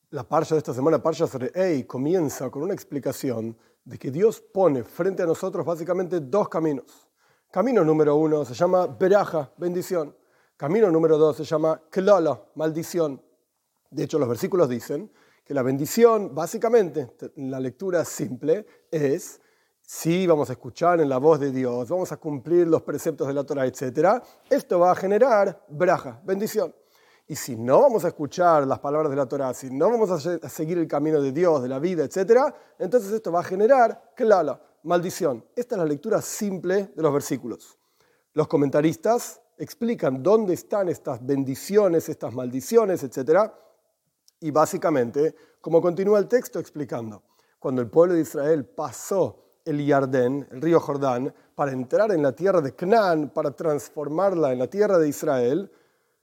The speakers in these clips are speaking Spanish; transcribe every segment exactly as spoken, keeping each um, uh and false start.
La parsha de esta semana, Parshas Re'ei, comienza con una explicación de que Dios pone frente a nosotros básicamente dos caminos. Camino número uno se llama Beraja, bendición. Camino número dos se llama Klala, maldición. De hecho, los versículos dicen que la bendición, básicamente, en la lectura simple, es si vamos a escuchar en la voz de Dios, vamos a cumplir los preceptos de la Torah, etcétera. Esto va a generar Beraja, bendición. Y si no vamos a escuchar las palabras de la Torah, si no vamos a seguir el camino de Dios, de la vida, etcétera, entonces esto va a generar Klala, maldición. Esta es la lectura simple de los versículos. Los comentaristas explican dónde están estas bendiciones, estas maldiciones, etcétera. Y básicamente, como continúa el texto explicando, cuando el pueblo de Israel pasó el Yardén, el río Jordán, para entrar en la tierra de Canaán, para transformarla en la tierra de Israel,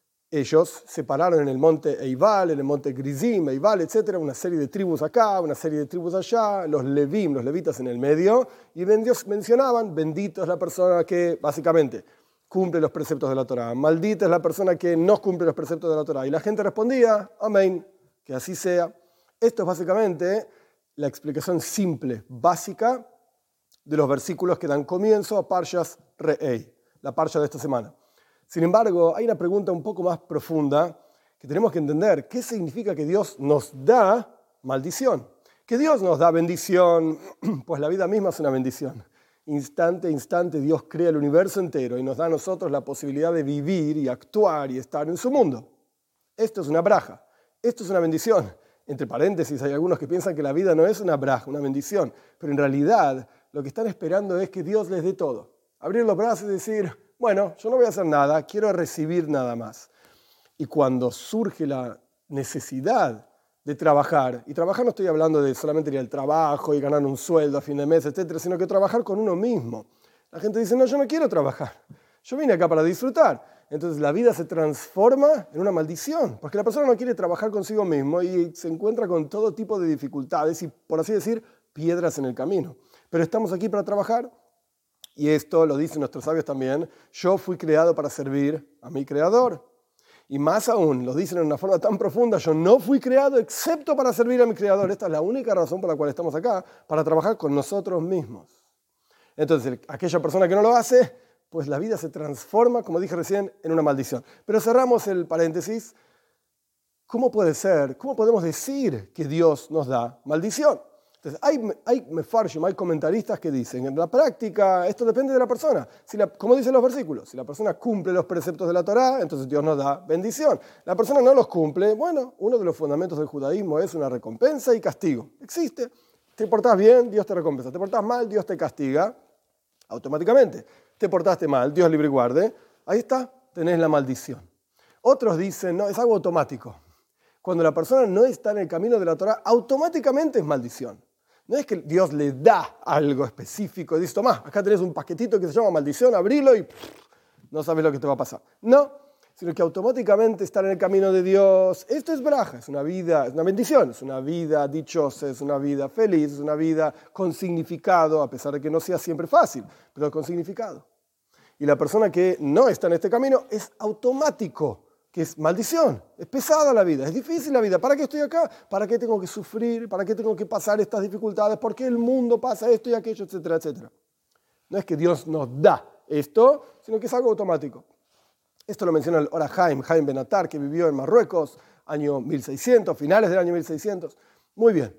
ellos se pararon en el monte Eibal, en el monte Grizim, Eibal, etcétera, una serie de tribus acá, una serie de tribus allá, los Levim, los levitas en el medio, y mencionaban, bendito es la persona que, básicamente, cumple los preceptos de la Torah, maldita es la persona que no cumple los preceptos de la Torah. Y la gente respondía, amén, que así sea. Esto es básicamente la explicación simple, básica, de los versículos que dan comienzo a Parshas Re'ei, la parsha de esta semana. Sin embargo, hay una pregunta un poco más profunda que tenemos que entender. ¿Qué significa que Dios nos da maldición? Que Dios nos da bendición, pues la vida misma es una bendición. Instante a instante Dios crea el universo entero y nos da a nosotros la posibilidad de vivir y actuar y estar en su mundo. Esto es una braja, esto es una bendición. Entre paréntesis, hay algunos que piensan que la vida no es una braja, una bendición, pero en realidad lo que están esperando es que Dios les dé todo. Abrir los brazos y decir, bueno, yo no voy a hacer nada, quiero recibir nada más. Y cuando surge la necesidad de trabajar, y trabajar no estoy hablando de solamente ir al trabajo y ganar un sueldo a fin de mes, etcétera, sino que trabajar con uno mismo. La gente dice, no, yo no quiero trabajar, yo vine acá para disfrutar. Entonces la vida se transforma en una maldición, porque la persona no quiere trabajar consigo mismo y se encuentra con todo tipo de dificultades y, por así decir, piedras en el camino. Pero estamos aquí para trabajar. Y esto lo dicen nuestros sabios también, yo fui creado para servir a mi Creador. Y más aún, lo dicen en una forma tan profunda, yo no fui creado excepto para servir a mi Creador. Esta es la única razón por la cual estamos acá, para trabajar con nosotros mismos. Entonces, aquella persona que no lo hace, pues la vida se transforma, como dije recién, en una maldición. Pero cerramos el paréntesis. ¿Cómo puede ser? ¿Cómo podemos decir que Dios nos da maldición? Entonces, hay, hay mefarshim, hay comentaristas que dicen, en la práctica esto depende de la persona. Si la, como dicen los versículos, si la persona cumple los preceptos de la Torá, entonces Dios nos da bendición. La persona no los cumple, bueno, uno de los fundamentos del judaísmo es una recompensa y castigo. Existe. Te portás bien, Dios te recompensa. Te portás mal, Dios te castiga automáticamente. Te portaste mal, Dios libre y guarde. Ahí está, tenés la maldición. Otros dicen, no, es algo automático. Cuando la persona no está en el camino de la Torá, automáticamente es maldición. No es que Dios le da algo específico y dice, tomá, acá tenés un paquetito que se llama maldición, abrilo y pff, no sabes lo que te va a pasar. No, sino que automáticamente estar en el camino de Dios, esto es braja, es una vida, es una bendición, es una vida dichosa, es una vida feliz, es una vida con significado, a pesar de que no sea siempre fácil, pero con significado. Y la persona que no está en este camino es automático, que es maldición, es pesada la vida, es difícil la vida. ¿Para qué estoy acá? ¿Para qué tengo que sufrir? ¿Para qué tengo que pasar estas dificultades? ¿Por qué el mundo pasa esto y aquello, etcétera, etcétera? No es que Dios nos da esto, sino que es algo automático. Esto lo menciona el Or HaChaim, Haim Ben Attar, que vivió en Marruecos, año mil seiscientos, finales del año mil seiscientos. Muy bien.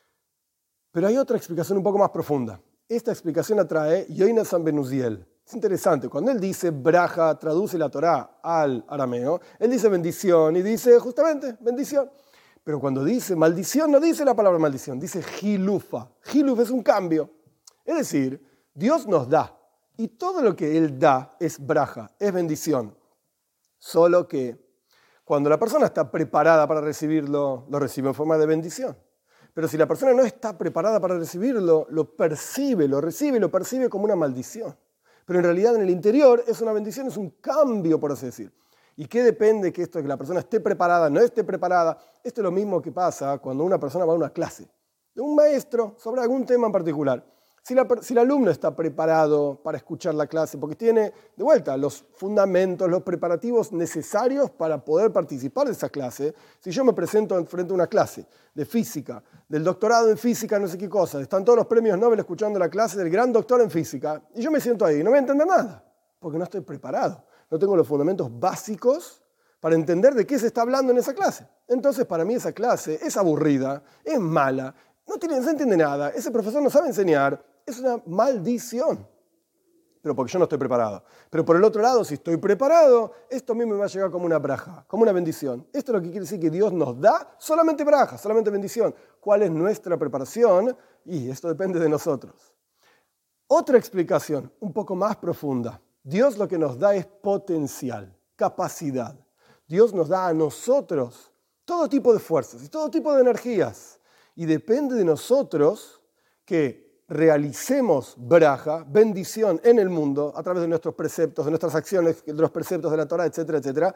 Pero hay otra explicación un poco más profunda. Esta explicación la trae Yonasan Ben Uziel. Es interesante, cuando él dice braja, traduce la Torá al arameo, él dice bendición y dice justamente bendición. Pero cuando dice maldición, no dice la palabra maldición, dice hilufa. Hiluf es un cambio. Es decir, Dios nos da y todo lo que Él da es braja, es bendición. Solo que cuando la persona está preparada para recibirlo, lo recibe en forma de bendición. Pero si la persona no está preparada para recibirlo, lo percibe, lo recibe y lo percibe como una maldición. Pero en realidad en el interior es una bendición, es un cambio, por así decir. ¿Y qué depende que esto, que la persona esté preparada, no esté preparada? Esto es lo mismo que pasa cuando una persona va a una clase de un maestro sobre algún tema en particular. Si, la, si el alumno está preparado para escuchar la clase, porque tiene, de vuelta, los fundamentos, los preparativos necesarios para poder participar de esa clase. Si yo me presento frente a una clase de física, del doctorado en física, no sé qué cosa, están todos los premios Nobel escuchando la clase del gran doctor en física, y yo me siento ahí, no voy a entender nada, porque no estoy preparado. No tengo los fundamentos básicos para entender de qué se está hablando en esa clase. Entonces, para mí esa clase es aburrida, es mala, no, tiene, no se entiende nada, ese profesor no sabe enseñar, es una maldición. Pero porque yo no estoy preparado. Pero por el otro lado, si estoy preparado, esto a mí me va a llegar como una braja, como una bendición. Esto es lo que quiere decir que Dios nos da solamente braja, solamente bendición. ¿Cuál es nuestra preparación? Y esto depende de nosotros. Otra explicación, un poco más profunda. Dios lo que nos da es potencial, capacidad. Dios nos da a nosotros todo tipo de fuerzas y todo tipo de energías. Y depende de nosotros que realicemos braja, bendición en el mundo a través de nuestros preceptos, de nuestras acciones, de los preceptos de la Torah, etcétera, etcétera,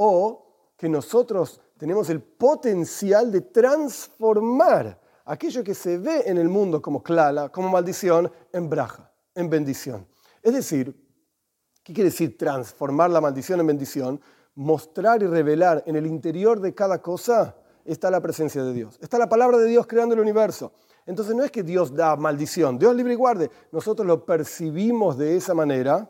o que nosotros tenemos el potencial de transformar aquello que se ve en el mundo como klala, como maldición, en braja, en bendición. Es decir, ¿qué quiere decir transformar la maldición en bendición? Mostrar y revelar en el interior de cada cosa está la presencia de Dios. Está la palabra de Dios creando el universo. Entonces no es que Dios da maldición, Dios libre y guarde. Nosotros lo percibimos de esa manera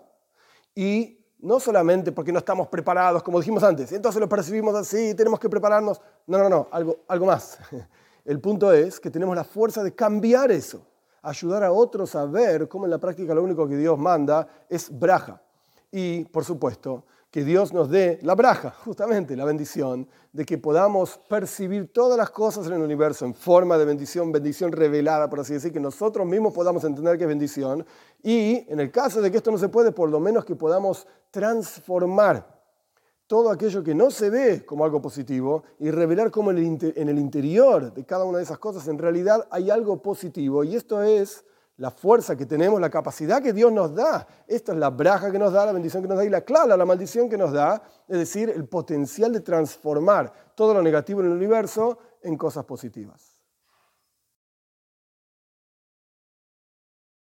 y no solamente porque no estamos preparados, como dijimos antes, entonces lo percibimos así, tenemos que prepararnos. No, no, no, algo, algo más. El punto es que tenemos la fuerza de cambiar eso, ayudar a otros a ver cómo en la práctica lo único que Dios manda es braja. Y, por supuesto, que Dios nos dé la braja, justamente la bendición, de que podamos percibir todas las cosas en el universo en forma de bendición, bendición revelada, por así decir, que nosotros mismos podamos entender que es bendición. Y, en el caso de que esto no se puede, por lo menos que podamos transformar todo aquello que no se ve como algo positivo y revelar cómo en el, inter- en el interior de cada una de esas cosas en realidad hay algo positivo. Y esto es la fuerza que tenemos, la capacidad que Dios nos da. Esto es la braja que nos da, la bendición que nos da y la clara, la maldición que nos da. Es decir, el potencial de transformar todo lo negativo en el universo en cosas positivas.